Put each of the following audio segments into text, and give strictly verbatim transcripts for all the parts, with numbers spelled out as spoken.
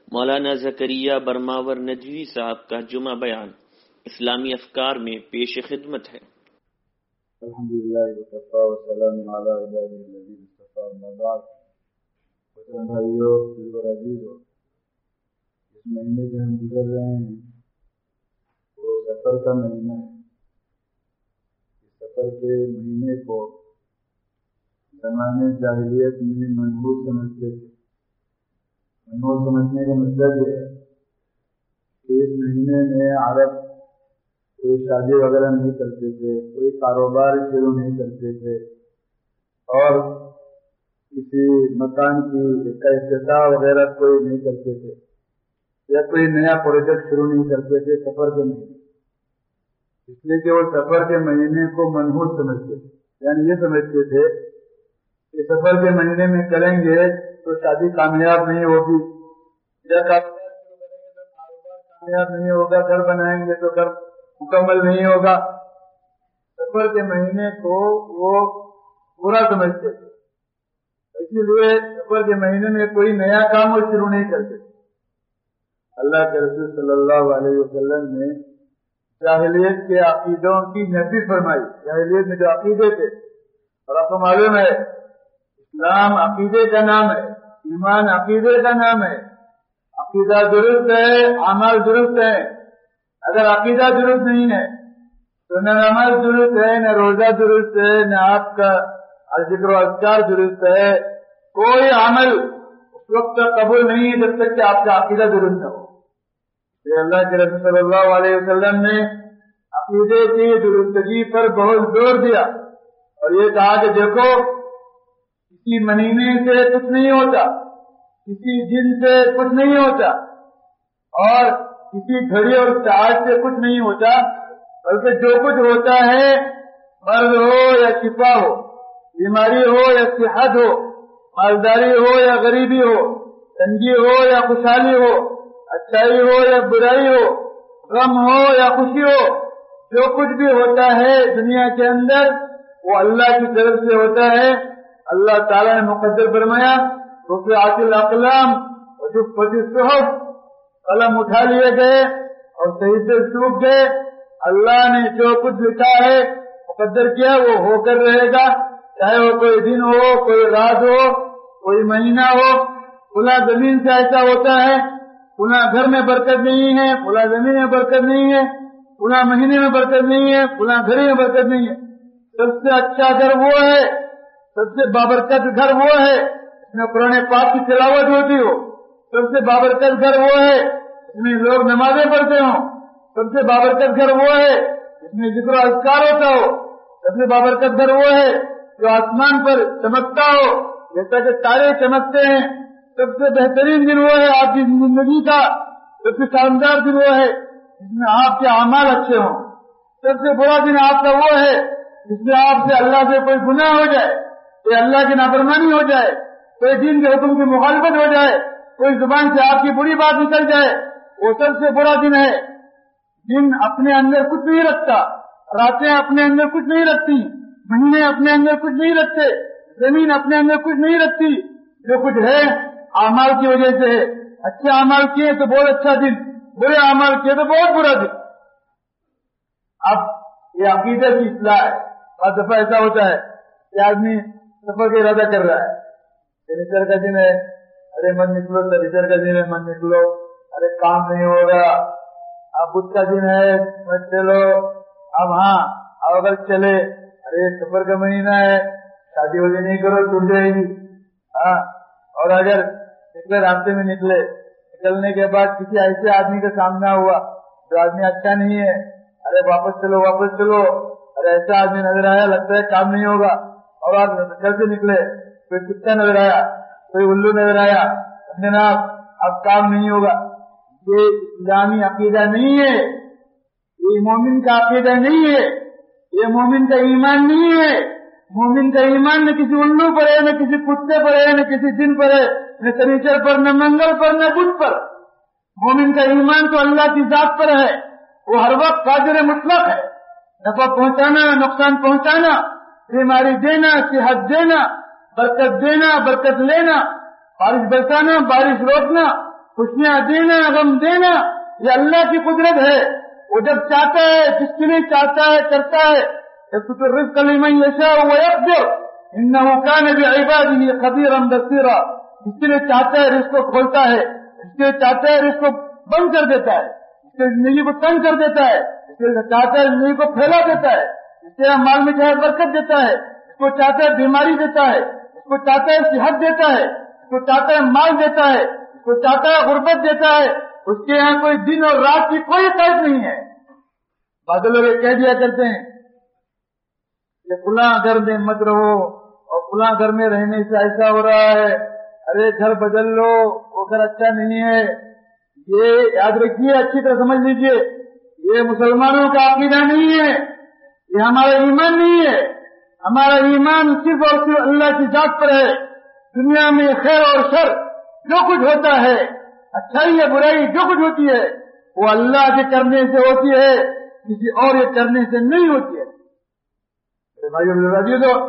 مولانا زکریا برماور ندوی صاحب کا جمعہ بیان اسلامی افکار میں پیش خدمت ہے۔ الحمدللہ وکفا وسلام علی عباد الذین اصطفی، اما بعد۔ وطن بھائیو، دل و عزیزو، اس مہینے سے ہم گزر رہے ہیں وہ سفر کا مہینہ ہے۔ اس سفر کے مہینے کو زمانے جاہلیت میں منحوس سمجھتے تھے۔ منحوس سمجھنے کا مطلب یہ ہے کہ اس مہینے میں عرب کوئی شادی وغیرہ نہیں کرتے تھے، کوئی کاروبار شروع نہیں کرتے تھے، اور کسی مکان کی کا افتتاح وغیرہ کوئی نہیں کرتے تھے، یا کوئی نیا پروجیکٹ شروع نہیں کرتے تھے سفر کے مہینے، اس لیے کہ وہ سفر کے مہینے کو منحوس سمجھتے تھے۔ یعنی یہ سمجھتے تھے کہ سفر کے مہینے میں کریں گے تو شادی کامیاب نہیں ہوگی، یا کاروبار شروع کریں گے تو کاروبار کامیاب نہیں ہوگا، گھر بنائیں گے تو گھر مکمل نہیں ہوگا۔ سفر کے مہینے کو وہ برا سمجھتے تھے، اسی لیے سفر کے مہینے میں کوئی نیا کام وہ شروع نہیں کرتے۔ اللہ کے رسول صلی اللہ علیہ وسلم نے جاہلیت کے عقیدوں کی نفی فرمائی۔ جاہلیت میں جو عقیدے تھے، اور آپ کو معلوم ہے اسلام عقیدے کا نام ہے، ایمان عقیدے کا نام ہے۔ عقیدہ درست ہے، اعمال درست ہے۔ اگر عقیدہ درست نہیں ہے تو نہ نماز درست ہے، نہ روزہ درست ہے، نہ آپ کا ذکر و اذکار درست ہے۔ کوئی عمل اس وقت تک قبول نہیں ہے جب تک کہ آپ کا عقیدہ درست نہ ہو۔ یہ اللہ کے رسول صلی اللہ علیہ وسلم نے عقیدے کی درستگی پر بہت زور دیا، اور یہ کہا کہ دیکھو کسی مہینے سے کچھ نہیں ہوتا، کسی دن سے کچھ نہیں ہوتا، اور کسی گھڑی اور ساعت سے کچھ نہیں ہوتا، بلکہ جو کچھ ہوتا ہے مرض ہو یا شفا ہو، بیماری ہو یا صحت ہو، مالداری ہو یا غریبی ہو، تنگی ہو یا خوشحالی ہو، اچھائی ہو یا برائی ہو، غم ہو یا خوشی ہو، جو کچھ بھی ہوتا ہے دنیا کے اندر وہ اللہ کی طرف سے ہوتا ہے۔ اللہ تعالیٰ نے مقدر فرمایا رفعت الاقلام وجفت الصحف، قلم اٹھا لیے گئے اور صحیفے سوکھ گئے۔ اللہ نے جو کچھ لکھا ہے مقدر کیا وہ ہو کر رہے گا، چاہے وہ کوئی دن ہو، کوئی رات ہو، کوئی مہینہ ہو۔ کھلا زمین سے ایسا ہوتا ہے، کھلا گھر میں برکت نہیں ہے، کھلا زمین میں برکت نہیں ہے، کھلا مہینے میں برکت نہیں ہے، کھلا گھر میں برکت نہیں ہے۔ سب سے اچھا گھر وہ ہے، سب سے بابرکت گھر وہ ہے جس میں قرآن پاک کی تلاوت ہوتی ہو۔ سب سے بابرکت گھر وہ ہے جس میں لوگ نمازیں پڑھتے ہوں۔ سب سے بابرکت گھر وہ ہے جس میں ذکر و اذکار ہوتا ہو۔ سب سے بابرکت گھر وہ ہے جو آسمان پر چمکتا ہو جیسا کہ تارے چمکتے ہیں۔ سب سے بہترین دن وہ ہے آپ کی زندگی کا، سب سے شاندار دن وہ ہے جس میں آپ کے اعمال اچھے ہوں۔ سب سے برا دن آپ کا وہ ہے جس میں آپ سے اللہ سے کوئی گناہ ہو جائے، کوئی اللہ کی نافرمانی ہو جائے، کوئی دین کے حکم کی مخالفت ہو جائے، کوئی زبان سے آپ کی بری بات نکل جائے۔ وہ سب سے برا دن ہے۔ دن اپنے اندر کچھ نہیں رکھتا، راتیں اپنے اندر کچھ نہیں رکھتی، مہینے اپنے اندر کچھ نہیں رکھتے، زمین اپنے اندر کچھ نہیں رکھتی۔ جو کچھ ہے اعمال کی وجہ سے ہے۔ اچھے اعمال کیے تو بہت اچھا دن، برے اعمال کیے تو بہت برا دن۔ اب یہ عقیدے کی اصلاح ہے۔ بعض دفعہ ایسا ہوتا ہے کہ آدمی سفر کا ارادہ کر رہا ہے، ریچر کا دن ہے، ارے من نکلو، تو ریچر کا دن ہے، من نکلو، ارے کام نہیں ہوگا، اب بدھ کا دن ہے، مت چلو، اب ہاں اب اگر چلے، ارے سفر کا مہینہ ہے، شادی وادی نہیں کرو ٹوٹ جائے گی، ہاں۔ اور اگر نکلے راستے میں نکلے، نکلنے کے بعد کسی ایسے آدمی کا سامنا ہوا جو آدمی اچھا نہیں ہے، ارے واپس چلو واپس چلو، ارے ایسا آدمی نظر آیا لگتا ہے کام نہیں ہوگا، اور آپ گھر سے نکلے کوئی کتا نظر آیا، کوئی الو نظر آیا، جناب اب کام نہیں ہوگا۔ یہ اسلامی عقیدہ نہیں ہے، یہ مومن کا عقیدہ نہیں ہے، یہ مومن کا ایمان نہیں ہے۔ مومن کا ایمان نہ کسی الو پر ہے، نہ کسی کتے پر ہے، نہ کسی دن پر ہے، نہ شنیچر پر، نہ منگل پر، نہ بدھ پر۔ مومن کا ایمان تو اللہ کی ذات پر ہے، وہ ہر وقت قادر مطلق ہے، نفع پہنچانا، نقصان پہنچانا، بیماری دینا، صحت دینا، برکت دینا، برکت لینا، بارش برسانا، بارش روکنا، خوشیاں دینا غم دینا یہ اللہ کی قدرت ہے. وہ جب چاہتا ہے جس کے لیے چاہتا ہے کرتا ہے. يبسط الرزق لمن يشاء ويقدر انه كان بعباده خبيرا بصيرا. جس کے لیے چاہتا ہے رزق کو کھولتا ہے, جس کے لیے چاہتا ہے رزق کو بند کر دیتا ہے, جس کے لیے زندگی کو تنگ کر دیتا ہے, جس کے لیے چاہتا ہے زندگی کو پھیلا دیتا ہے, جس کے لیے مال میں چاہے برکت دیتا ہے, جس کو چاہتا ہے بیماری دیتا ہے, جس کو چاہتا ہے صحت دیتا ہے, جس کو چاہتا ہے مال دیتا ہے, جس کو چاہتا ہے غربت دیتا ہے. اس کے یہاں کوئی دن اور رات کی کوئی فرق نہیں ہے. بعض لوگ یہ کہہ دیا کرتے ہیں کہ فلاں گھر میں مت رہو اور فلاں گھر میں رہنے سے ایسا ہو رہا ہے, ارے گھر بدل لو, وہ گھر اچھا نہیں ہے. یہ یاد رکھیے, اچھی طرح سمجھ لیجیے, یہ مسلمانوں کا عقیدہ نہیں ہے, یہ ہمارا ایمان نہیں ہے. ہمارا ایمان صرف اور صرف اللہ کی ذات پر ہے. دنیا میں خیر اور شر جو کچھ ہوتا ہے, اچھائی یا برائی جو کچھ ہوتی ہے, وہ اللہ کے کرنے سے ہوتی ہے, کسی اور یہ کرنے سے نہیں ہوتی ہے. بھائی تو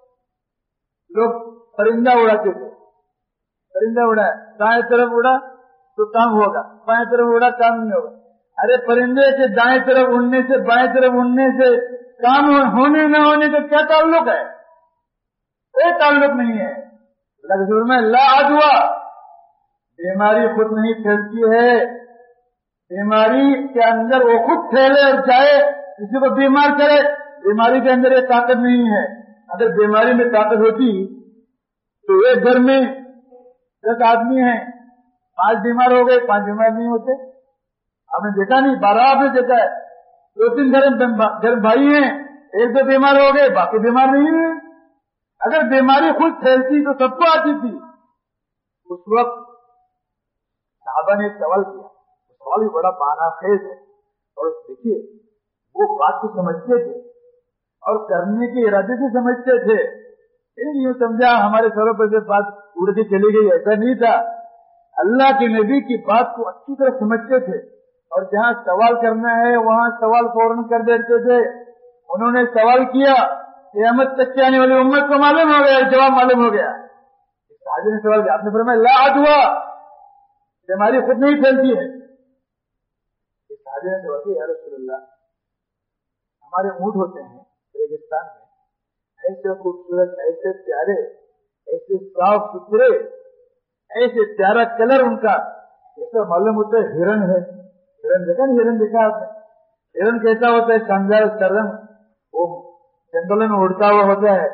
لوگ پرندہ اڑاتے تھے, پرندہ اڑا دائیں طرف اڑا تو کام ہوگا, بائیں طرف اڑا کام نہیں ہوگا. ارے پرندے کے دائیں طرف اڑنے سے بائیں طرف اڑنے سے کام ہونے نہ ہونے کا کیا تعلق ہے؟ کوئی تعلق نہیں ہے. اللہ کے میں لا عدویٰ, بیماری خود نہیں پھیلتی ہے, بیماری کے اندر وہ خود پھیلے اور جائے کسی کو بیمار کرے. بیماری کے اندر یہ طاقت نہیں ہے. اگر بیماری میں طاقت ہوتی تو ایک گھر میں دس آدمی ہیں, پانچ بیمار ہو گئے, پانچ بیمار نہیں ہوتے. آپ نے دیکھا نہیں, بارہ آپ نے دیکھا ہے, دو تین گھر گھر بھائی ہیں, ایک دو بیمار ہو گئے, باقی بیمار نہیں ہوئے. اگر بیماری خود پھیلتی تو سب کو آتی تھی. اس وقت صحابہ نے ایک سوال کیا, سوال بھی بڑا معنی خیز ہے, اور دیکھیے وہ بات کو سمجھتے تھے اور کرنے کے ارادے سے سمجھتے تھے. یوں سمجھا ہمارے سروں پر سے بات اڑ کے چلی گئی, ایسا نہیں تھا. اللہ کے نبی کی بات کو اچھی طرح سمجھتے تھے, اور جہاں سوال کرنا ہے وہاں سوال فوراً کر دیتے تھے. انہوں نے سوال کیا, قیامت تک کے آنے والی امت کو معلوم ہو گیا, جواب معلوم ہو گیا. صحابی نے سوال کیا, آپ نے فرمایا لا عدویٰ, بیماری خود نہیں پھیلتی ہے. صحابی نے سوال کیا, یا رسول اللہ, ہمارے اونٹ ہوتے ہیں ریگستان میں, ایسے خوبصورت, ایسے پیارے, ایسے صاف ستھرے, ایسے پیارا کلر ان کا, ایسا معلوم ہوتا ہے ہرن ہے. ہرن دیکھا نہیں, ہرن دیکھا آپ نے, ہرن کیسا ہوتا ہے, شاندار اس کا رنگ, وہ جنگلوں میں اڑتا ہوا ہوتا ہے.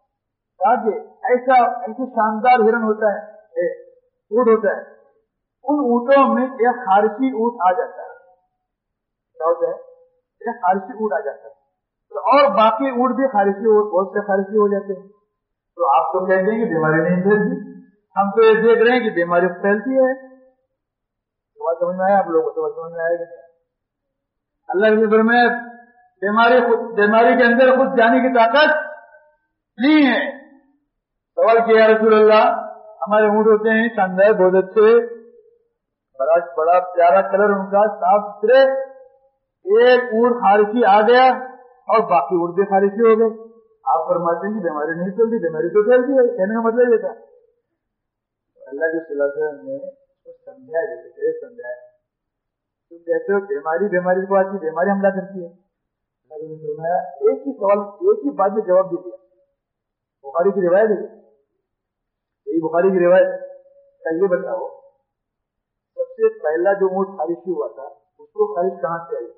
ایسا ایسے شاندار ہرن ہوتا ہے, اونٹ ہوتا ہے. ان اونٹوں میں ایک خارشی اونٹ آ جاتا ہے. کیا ہوتا ہے, ایک خارشی اونٹ آ جاتا ہے, اور باقی اونٹ بھی خارشی بہت سے خارشی ہو جاتے ہیں. تو آپ تو کہتے ہیں کہ بیماری نہیں پھیلتی, ہم تو یہ دیکھ رہے ہیں کہ بیماری پھیلتی ہے. سوال سمجھ میں آیا آپ لوگوں کو؟ سمجھ میں آئے گا نہیں؟ اللہ کے گھر میں بیماری خود بیماری کے اندر خود جانے کی طاقت نہیں ہے. سوال کیا رسول اللہ, ہمارے اونٹ ہوتے ہیں شاندار, بہت اچھے, بڑا بڑا پیارا کلر ان کا, صاف ستھرے. ایک اونٹ خارشی آ گیا اور باقی اونٹ بھی خارشی ہو گئے. آپ فرماتے ہیں کہ بیماری نہیں چلتی, بیماری تو چلتی ہے. کہنے کا مطلب یہ تھا. اللہ کے صلی اللہ علیہ وسلم نے سمجھایا, جیسے سمجھایا. تم کہتے ہو بیماری بیماری کو آتی, بیماری حملہ کرتی ہے. ایک ہی سوال, ایک ہی بات میں جواب دے دیا. بخاری کی روایت ہے, یہی بخاری کی روایت. یہ بتاؤ, سب سے پہلا جو اونٹ خارشی ہوا تھا اس کو خارش کہاں سے آئی؟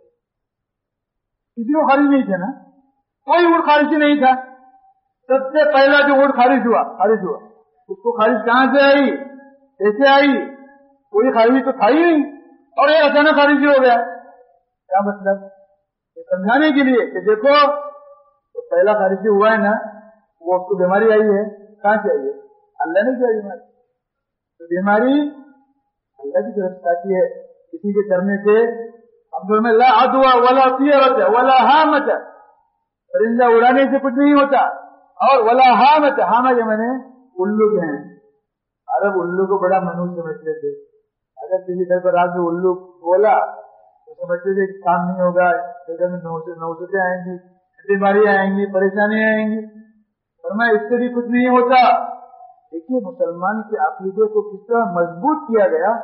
کسی کو خارش نہیں تھا نا, کوئی اونٹ خارشی نہیں تھا. سب سے پہلا جو اونٹ خارش ہوا خارش ہوا اس کو خارش کہاں سے آئی, کیسے آئی؟ کوئی خارش تو تھا ہی نہیں, اور یہ اچانک خارشی ہو گیا. کیا مطلب؟ یہ سمجھانے کے لیے کہ دیکھو تو پہلا خارشی ہوا ہے نا, وہ اس کو بیماری آئی ہے, کہاں سے آئی ہے؟ اللہ نے کیا بیماری. تو بیماری اللہ کی طرف سے آتی ہے, کسی کے کرنے سے. ہم میں لا عدویٰ ولا طیرۃ ولا ہامۃ, پرندہ اڑانے سے کچھ نہیں ہوتا, اور ولا ہامۃ, ہامہ کے معنی الو کے ہیں. عرب الو کو بڑا منحوس سمجھتے تھے. اگر کسی گھر پر رات میں الو بولا تو سمجھتے تھے کہ کام نہیں ہوگا, گھر میں نوسطیں آئیں گی, بیماری آئیں گی, پریشانی آئیں گی. فرمایا اس سے بھی کچھ نہیں ہوتا. دیکھیے مسلمان کے عقیدے کو کس طرح مضبوط کیا گیا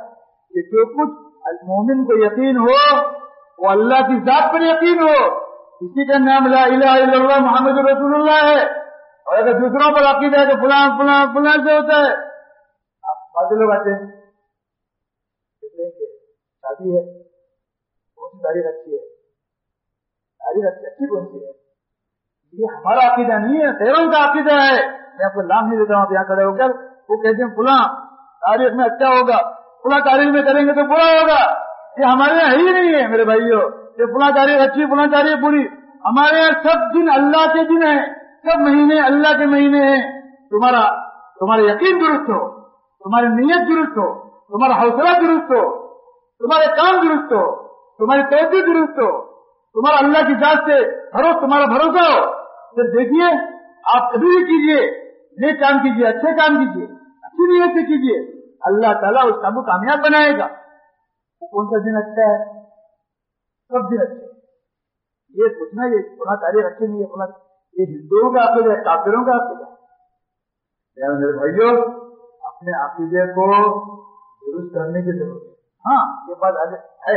کہ جو کچھ مومن کو یقین ہو وہ اللہ کی ذات پر یقین ہو. اسی کا نام لا الہ الا اللہ محمد رسول اللہ ہے. اور اگر دوسروں پر عقیدہ ہے تو فلاں فلاں فلاں سے ہوتا ہے. آپ بعض لوگ آتے ہیں کہتے ہیں کہ شادی ہے کون سی تاریخ اچھی ہے, تاریخ اچھی اچھی کون سی ہے. یہ ہمارا عقیدہ نہیں ہے, غیروں کا عقیدہ ہے. میں آپ کو نام نہیں دیتا ہوں, یہاں کھڑے ہو کر وہ کہتے ہیں فلاں تاریخ میں اچھا ہوگا, فلاں تاریخ میں کریں گے تو برا ہوگا. یہ ہمارے یہاں ہی نہیں ہے میرے بھائیوں. یہ فلاں تاریخ اچھی فلاں تاریخ بری. ہمارے یہاں سب دن اللہ کے دن ہیں, سب مہینے اللہ کے مہینے ہیں. تمہارا تمہارا یقین درست ہو, تمہاری نیت درست ہو, تمہارا حوصلہ درست ہو, تمہارے کام درست ہو, تمہاری توجہ درست ہو, تمہارا اللہ کی ذات سے بھروسہ تمہارا بھروسہ ہو. پھر دیکھیے آپ کبھی بھی کیجیے, نیک کام کیجیے, اچھے کام کیجیے, اچھی نیت سے کیجیے, اللہ تعالیٰ اس کام کو کامیاب بنائے گا. کون سا دن اچھا ہے؟ سب دن اچھے. یہ پوچھنا یہ پورا تاریخ اچھی نہیں ہے, پورا یہ ہندوؤں کا عقیدہ ہے, کافروں کا عقیدہ ہے. میرے بھائیوں اپنے عقیدے کو درست کرنے کی ضرورت ہے. ہاں یہ بات آگے ہے,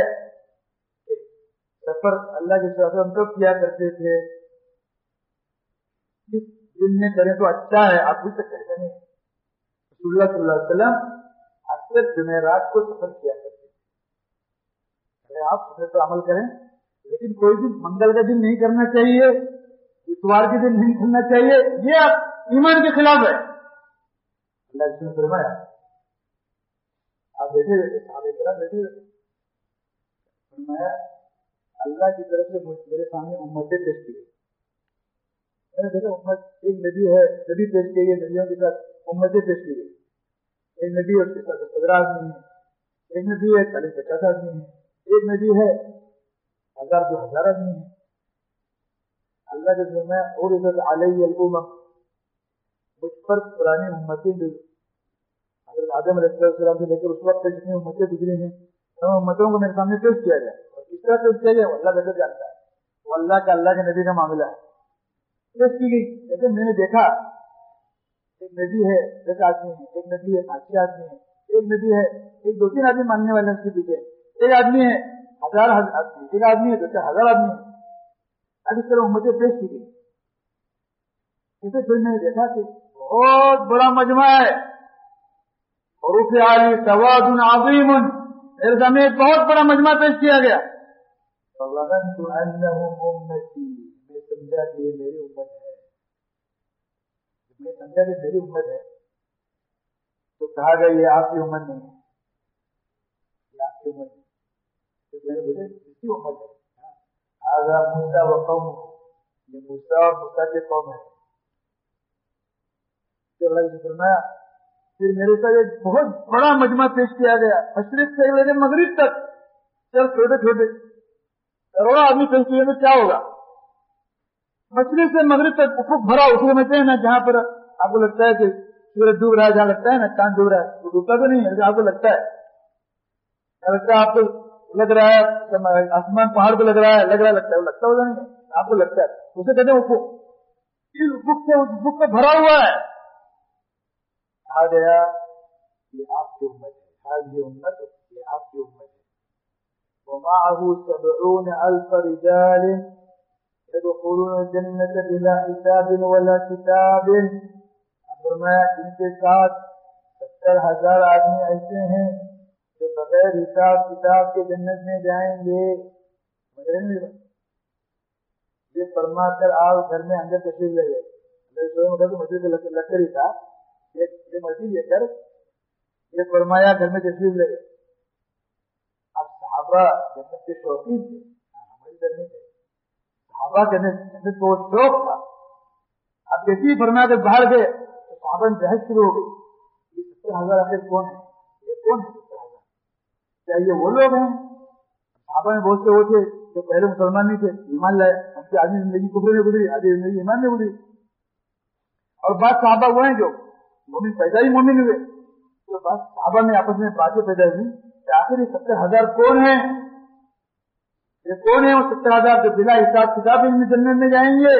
سفر اللہ کے ساتھ ہم سب کیا کرتے تھے, جس دن میں کریں تو اچھا ہے. آپ پوچھ سکتے ہیں نہیں, رسول اللہ صلی اللہ علیہ وسلم اکثر جمعرات کو سفر کیا کرتے تھے. آپ سفر تو عمل کریں, لیکن کوئی دن منگل کا دن نہیں کرنا چاہیے, اتوار کے دن نہیں کرنا چاہیے. یہ آپ ایمان کے خلاف ہے. اللہ نے فرمایا آپ بیٹھے بیٹھے صحابہ کرام بیٹھے بیٹھے فرمایا اللہ کی طرف سے میرے سامنے امتیں پیش کی گئی. میں نے دیکھا امت ایک نبی ہے, نبی پیش کی گئی, نبیوں کے ساتھ امتیں پیش کی گئی. ایک نبی ہے اس کے ساتھ پندرہ آدمی ہے, ایک نبی ہے چالیس پچاس آدمی ہے, ایک نبی ہے ہزار دو ہزار آدمی ہے. اللہ کے ذمہ اور ادھر علیہ الامم, مجھ پر پرانی امتیں جو حضرت آدم علیہ السلام سے لے کر اس وقت جتنی امتیں گزری ہیں ان امتوں کو میرے سامنے پیش کیا گیا. اور کس طرح پیش کیا گیا وہ اللہ بہتر جانتا ہے. وہ اللہ کا اللہ کے نبی کا معاملہ ہے. پیش کی گئی جیسے میں نے دیکھا ایک نبی ہے دس آدمی ہے, ایک نبی ہے پانچ چھ آدمی ہے, ایک نبی ہے ایک دو تین آدمی ماننے والے اس کے پیچھے, ایک آدمی ہے ہزار آدمی, ایک آدمی ہے دو چار ہزار آدمی ہے. اب اس طرح امتیں پیش کی گئی. اسے پھر میں نے دیکھا کہ بہت بڑا مجمع ہے, حروف عالی سواد عظیم, میرے سامنے ایک بہت بڑا مجمع پیش کیا گیا. فظننت انهم امتی, میں سمجھا کہ یہ میری امت ہے. میں سمجھا کہ میری امت ہے تو کہا گیا یہ آپ کی امت نہیں ہے, یہ آپ کی امت نہیں. تو میں نے بولا کس کی امت ہے؟ هذا موسیٰ و قوم, یہ موسیٰ اور موسیٰ کے قوم ہے. تو اللہ نے فرمایا پھر میرے ساتھ ایک بہت بڑا مجمع پیش کیا گیا, مشرق سے لے کے مغرب تک, چل چھوٹے چھوٹے کروڑوں آدمی پیش کیے تو کیا ہوگا. مشرق سے مغرب تک افق بھرا, اس میں سے نا جہاں پر آپ کو لگتا ہے کہ سورج ڈوب رہا ہے, جہاں لگتا ہے نا چاند ڈوب رہا ہے, وہ ڈوبتا تو نہیں ہے, آپ کو لگتا ہے لگتا ہے آپ کو لگ رہا ہے آسمان پہاڑ کو لگ رہا ہے, لگ رہا لگتا ہے, وہ لگتا ہوگا نہیں, آپ کو لگتا ہے. اسے کہتے ہیں افق. اس افق سے اس افق پہ بھرا ہوا ہے. کہا گیا یہ آپ کی امت ہے, هذه امت, یہ آپ کی امت ہے. ومعه سبعون الف رجال يدخلون الجنة بلا حساب ولا كتاب. فرمایا ان کے ساتھ ستر ہزار آدمی ایسے ہیں جو بغیر حساب کتاب کے جنت میں جائیں گے. یہ فرما کر آپ گھر میں اندر تشریف لے گئے. مسجد لگ کر ہی تھا, یہ مسجد لے کر یہ فرمایا گھر میں تشریف لے گئے. اب صحابہ جنت کے شوقین تھے, ہماری گھر میں تھے, صحابہ جنت کو شوق تھا. اب جیسے ہی فرمایا کہ باہر گئے تو صحابہ میں بحث شروع ہو گئی, یہ ستر ہزار آخر کون ہے, یہ کون ہے ستر ہزار, کیا یہ وہ لوگ ہیں؟ صحابہ میں بہت سے وہ تھے جو پہلے مسلمان نہیں تھے, ایمان لائے, ان کی آدمی زندگی کفر میں گزری, آدھی زندگی ایمان میں گزری. اور بعض صحابہ وہ ہیں جو مومن پیدا ہی مومن ہوئے. تو بعض صحابہ میں آپس میں باتیں پیدا ہوئی کہ آخر یہ ستر ہزار کون ہیں, یہ کون ہے وہ ستر ہزار جو بلا حساب کتاب ان جنت میں جائیں گے.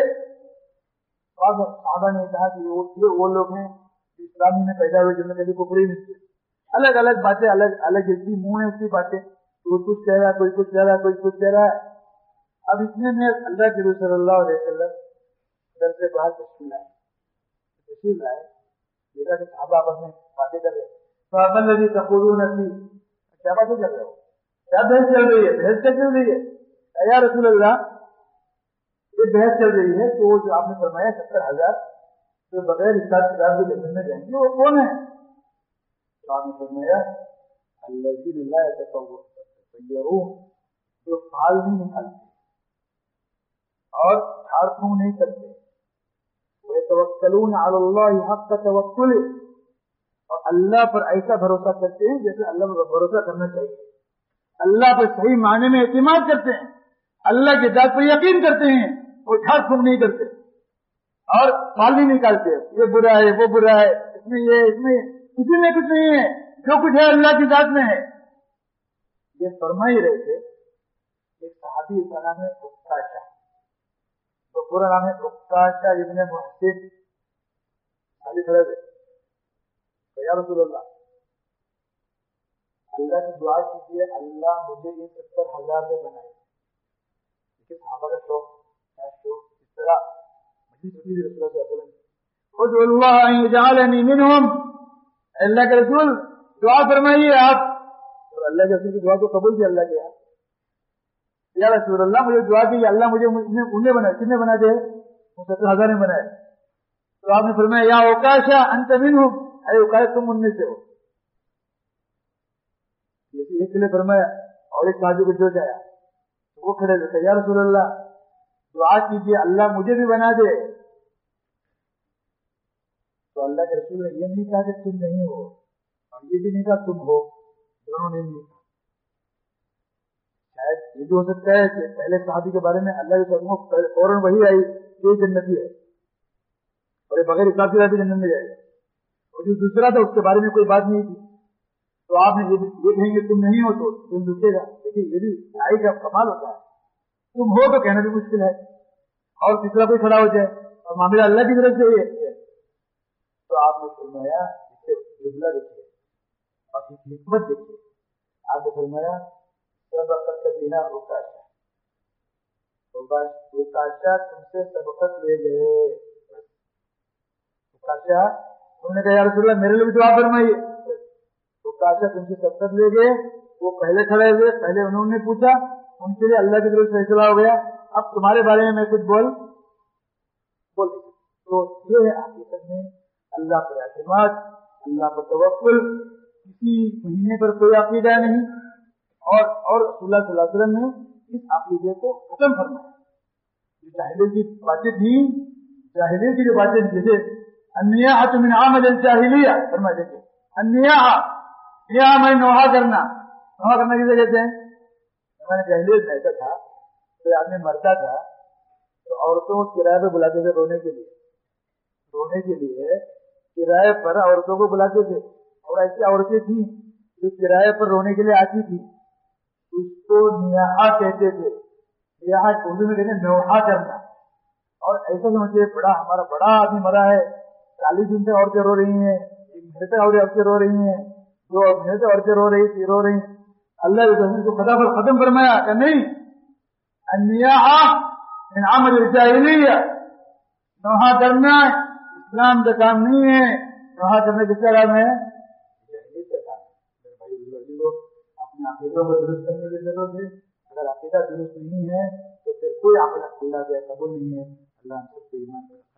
بعض صحابہ نے کہا کہ یہ وہ لوگ ہیں جو اسلامی میں پیدا ہوئے, جنہوں نے کبھی کفر ہی نہیں کیا, الگ الگ باتیں الگ الگ جتنی منہ ہے اتنی باتیں، کوئی کچھ کہہ رہا ہے، کوئی کچھ کہہ رہا ہے، کوئی کچھ کہہ رہا ہے. اب اتنے میں اللہ کے رسول صلی اللہ علیہ وسلم گھر سے باہر تشریف لائے تشریف لائے دیکھا کہ صحابہ آپس میں باتیں کر رہے. صحابہ الذی تقولون فی، کیا باتیں کر رہے ہو، کیا بحث چل رہی ہے، بحث کیا چل رہی ہے؟ یا رسول اللہ یہ بحث چل رہی ہے کہ وہ جو آپ نے فرمایا ستر ہزار جو بغیر حساب کتاب کے جنت میں جائیں گے وہ کون ہے؟ تو آپ نے فرمایا الذین لا یتطیرون، جو پھال نہیں نکالتے اور جھاڑ پھونک نہیں کرتے، وَيَتَوَكَّلُونَ عَلَى اللَّهِ حَقَّ تَوَكُّلِهِ، اور اللہ پر ایسا بھروسہ کرتے ہیں جیسے اللہ پر بھروسہ کرنا چاہیے. اللہ پر صحیح معنی میں اعتماد کرتے ہیں، اللہ کی ذات پر یقین کرتے ہیں، وہ جھاڑ پھونک نہیں کرتے اور پھال نہیں نکالتے. یہ برا ہے، وہ برا ہے، اس میں یہ، اس میں کسی میں کچھ نہیں ہے، جو کچھ ہے اللہ کی ذات میں ہے. یہ فرما ہی رہے تھے. ایک صحابی کا نام ہے عکاشہ، تو پورا نام ہے عکاشہ ابن محسن. صحابی کھڑے تھے، یا رسول اللہ اللہ سے دعا کیجیے اللہ مجھے یہ ستر ہزار میں بنائے. دیکھیے صحابہ کا شوق کیا شوق، اس طرح مجھے رسول اللہ صلی اللہ علیہ وسلم خود اللہ ان یجعلنی منہم، اللہ کے رسول دعا فرمائیے آپ. اور اللہ کے رسول کی دعا کو قبول کیا اللہ کے یہاں. یا رسول اللہ مجھے دعا کی اللہ مجھے انہیں بنائے، کتنے بنا دے؟ وہ ستر ہزار میں بنائے. تو آپ نے فرمایا یا عکاشہ انت منہم، اے عکاشہ تم ان میں سے ہو. ایک کے لیے فرمایا اور ایک صحابی کو جوش آیا، وہ کھڑے ہوئے یا رسول اللہ دعا کیجیے اللہ مجھے بھی بنا دے. تو اللہ کے رسول نے یہ نہیں کہا کہ تم نہیں ہو اور یہ بھی نہیں کہا تم ہو، دونوں نے نہیں کہا. شاید یہ بھی ہو سکتا ہے کہ پہلے صحابی کے بارے میں اللہ کے رسول فوراً وہی آئی یہ جنتی ہے اور یہ بغیر حساب سے بھی جنت میں جائے گا، اور جو دوسرا تھا اس کے بارے میں کوئی بات نہیں تھی. تو آپ نے یہ کہیں گے تم نہیں ہو تو تم دکھے گا. دیکھیے یہ بھی آئی کا کمال ہوتا ہے، تم ہو تو کہنا بھی مشکل ہے اور تیسرا کوئی کھڑا ہو جائے اور معاملہ اللہ کی طرف سے یہ ہے. تو آپ نے فرمایا اسے جملہ دیکھیے اور حکمت دیکھیے. آپ نے فرمایا سبقت بنا عکاشہ، عکاشہ تم سے سبقت لے گئے. عکاشہ تم نے کہا یا رسول اللہ میرے لیے بھی دعا فرمائیے. عکاشہ تم سے سبقت لے گئے، وہ پہلے کھڑے ہوئے، پہلے انہوں نے پوچھا، ان کے لیے اللہ کی طرف سے فیصلہ ہو گیا. اب تمہارے بارے میں میں کچھ بول بول تو یہ ہے حقیقت میں اللہ پر اعتماد، اللہ پر توکل. کسی مہینے پر کوئی عقیدہ نہیں، اور اور رسول اللہ صلی اللہ علیہ وسلم نے اس عقیدے کو ختم فرمایا. جو جاہلیت کی باتیں تھیں، جاہلیت کی جو باتیں جیسے النیاحۃ من عمل الجاہلیہ، فرما دیتے النیاحۃ یہ میں نوحہ کرنا. نوحہ کرنا کسے کہتے ہیں؟ ہمارے جاہلیت میں ایسا تھا، کوئی آدمی مرتا تھا تو عورتوں کو کرائے پہ بلاتے تھے رونے کے لیے. رونے کے لیے کرائے پر عورتوں کو بلاتے تھے، اور ایسی عورتیں تھیں جو کرائے پر رونے کے لیے آتی تھی، اس کو نیاحہ کہتے تھے. نیاحہ اردو میں کہتے ہیں نوحہ کرنا. اور ایسا سمجھتے بڑا ہمارا بڑا آدمی مرا ہے، چالیس دن سے عورتیں رو رہی ہیں، ایک مہینے سے عورتیں رو رہی ہیں، دو مہینے سے عورتیں رو رہی تھی رو رہی ہیں. اللہ کے رسول کو خدا پر ختم فرمایا کہ نہیں، النیاحہ من عمل الجاہلیہ، نوحہ کرنا اسلام کا کام نہیں ہے. نوحہ کرنا کس کا کام ہے؟ جاہلیت کا کام ہے. میرے بھائی اپنے عقیدوں کو درست کرنے کی ضرورت ہے. اگر عقیدہ درست نہیں ہے تو پھر کوئی عمل اللہ کے قبول نہیں ہے. اللہ ہم سب کو ایمان